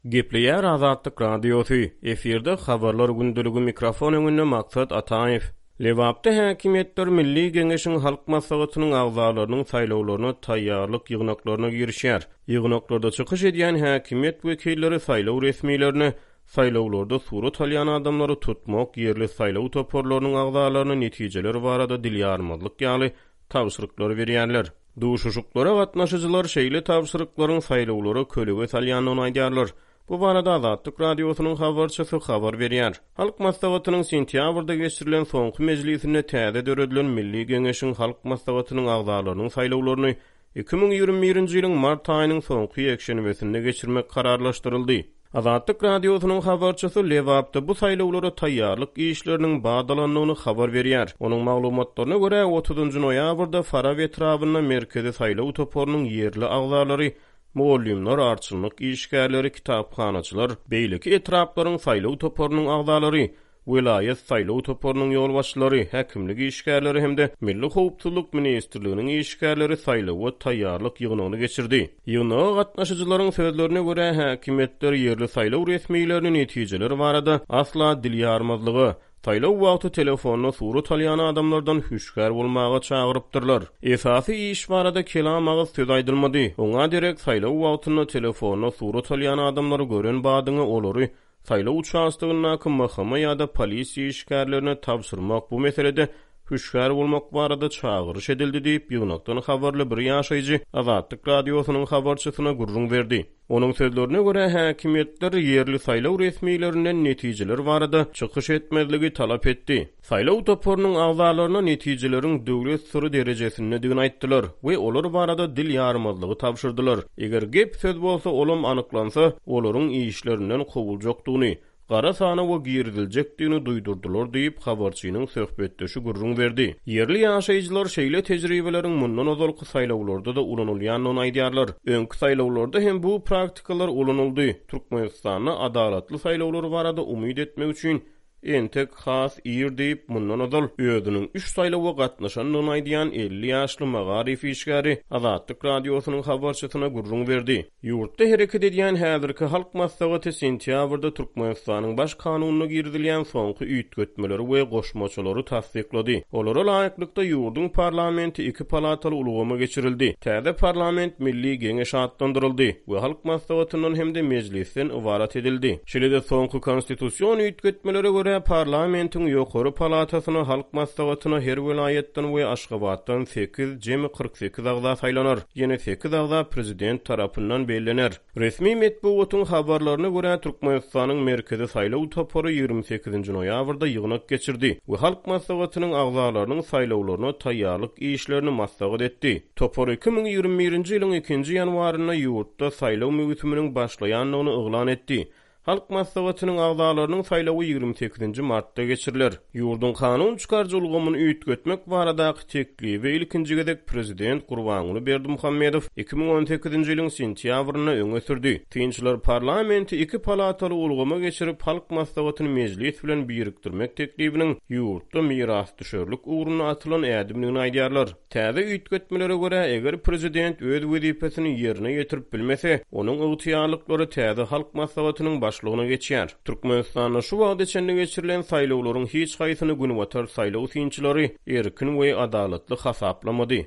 Gepleýär Azatlyk radiosu. Eferde habarlar gündülügi mikrofon öňünde Maksat Ataýew. Lewapda häkimetler Milli Geňeşiň halk maslahatynyň agzalarynyň saýlawlaryna taýýarlyk ýygnaklaryna girişýär. Ýygnaklarda çykyş edýän häkimet wekilleri saýlaw resmiýlerini saýlawlarda surat alýan adamlary tutmak, ýerli saýlaw toporlarynyň agzalaryny netijeleri barada dilýarmazlyk ýaly tawşyryklar berýärler. Duşuşuklara gatnaşyjylar şeýle tawşyryklaryň saýlawlara kölege salýanyny aýdýarlar. Bu barada Azatlyk radiosynyň habarçysy habar berýär. Halk maslahatynyň sentýabrda geçirilen soňky mejlisinde täze döredilen Milli Geňeşiň halk maslahatynyň agzalarynyň saýlawlaryny 2021-nji ýylyň mart aýynyň soňky ýekşenbesinde geçirmek kararlaşdyryldy. Azatlyk radiosynyň habarçysy Lewapda bu saýlawlara taýýarlyk işleriniň bagdalanyny habar berýär. Onuň maglumatlaryna görä 30-njy noýabrda Faraw etrafynda merkezi saýlaw toporunyň ýerli agzalary Muallimler, arçynlyk işgärleri, kitapxanaçylar, beýleki etraplaryň saýlaw toporunyň agzalary, vilayet saýlaw toporunyň ýolbaşçylary, häkimlik işgärleri hemde Milli Howpsuzlyk ministrliginiň işgärleri saýlawa taýýarlyk ýygnagyny geçirdi. Ýygnaga gatnaşyjylaryň sözlerine görä häkimetler ýerli saýlaw resmiýlerini netijeleri barada asla dilýarmazlygy, saýlaw wagty telefonyna surat alýan adamlardan hüşgär bolmaga çagyrypdyrlar. Esasy iş barada kelam agyz söz aýdylmady. Oňa direk saýlaw wagtyna telefonyna surat alýan adamlary gören badyňy olary saýlaw uçastygyna mahkama ýa-da polisiýa işgärlerine tapşyrmak bu meselede hüşgär bolmak barada çagyryş edildi diýip ýygnakdan habarly bir ýaşaýjy Azatlyk radiosynyň habarçysyna gurrun berdi. Onuň sözlerine görä häkimetler ýerli saýlaw resmiýlerinden netijeler barada çykyş etmezligi talap etdi. Saýlaw toporunyň agzalaryna netijeleriň döwlet sırrı derejesinde digin aýtdylar we olar barada dil ýarmazlygy tapşyrdylar. Eger gep söz bolsa olam anyklansa, olaryň işlerinden kowuljokdygyny, gara sana we girdiljakdygyny duýdurdylar diýip habarçynyň söhbetdeşi gurrun berdi. Ýerli ýaşaýjylar şeýle tejribeleriň mundan ozalky saýlawlarda da ulanylýanyny aýdýarlar. Öňkü saýlawlarda hem bu praktikalar ulanyldy. Türkmenistanyň adalatly saýlawlary barada umyt etmek üçin entek has ýer diýip mundan ozal özüniň 3 saýlawa gatnaşanyny aýdýan 50 ýaşly magarif işgäri Azatlyk radiosynyň habarçysyna gurrun berdi. Ýurtda hereket edýän häzirki halk maslahaty sentýabrda Türkmenistanyň baş kanunyna girdilýän soňky üýtgetmeleri we goşmaçylary tasdiklady. Olara laýyklykda ýurdun parlamenti 2 palataly ulgama geçirildi. Täze parlament Milli Geňeş adlandyryldy we halk maslahatynyň hemde mejlisten ibarat edildi. Şeýle-de soňky konstitusiýon üýtgetmeleri görä parlamentiň ýokary palatasyna halk maslahatyna her vilayetden we Aşgabatdan 8 jemi 48 agza saýlanar. Ýene 8 agza prezident tarapyndan bellener. Resmi medeniýetiň habarlaryna görä Türkmenistanyň merkezi saýlaw topory 28-nji noýabrda ýygnak geçirdi we halk maslahatynyň agzalarynyň saýlawlaryna taýýarlyk işlerini maslahat etdi. Topor 2021-nji ýylyň 2-nji ýanwaryna ýurtda saýlaw möhüminiň başlaýanyny eglan etdi. Halk maslahatynyň agzalarynyň saýlawy 28-nji martda geçiriler. Ýurdun kanun çykarjy ulgamyny üýtgetmek baradaky teklibi ilkinji gezek prezident Gurbanuly Berdimuhammedow 2018-nji ýylyň sentýabryna öňe sürdi. Tinçler parlamenti 2 palataly ulgama geçirip halk maslahatyny mejlis bilen birikdirmek teklibiniň ýurtda miras düşerlik uğruna atylan ädimini aýdýarlar. Täze üýtgetmelere görä eger prezident öz wezipesini ýerine ýetirip bilmese, onuň ygtyýarlyklary täze halk maslahatynyň başlygyna geçýär. Türkmenistanda şu wagtda içinde geçirilen saýlawlaryň hiç gaýsyny günüwatar saýlaw synçylary erkin we adalatly hasaplamady.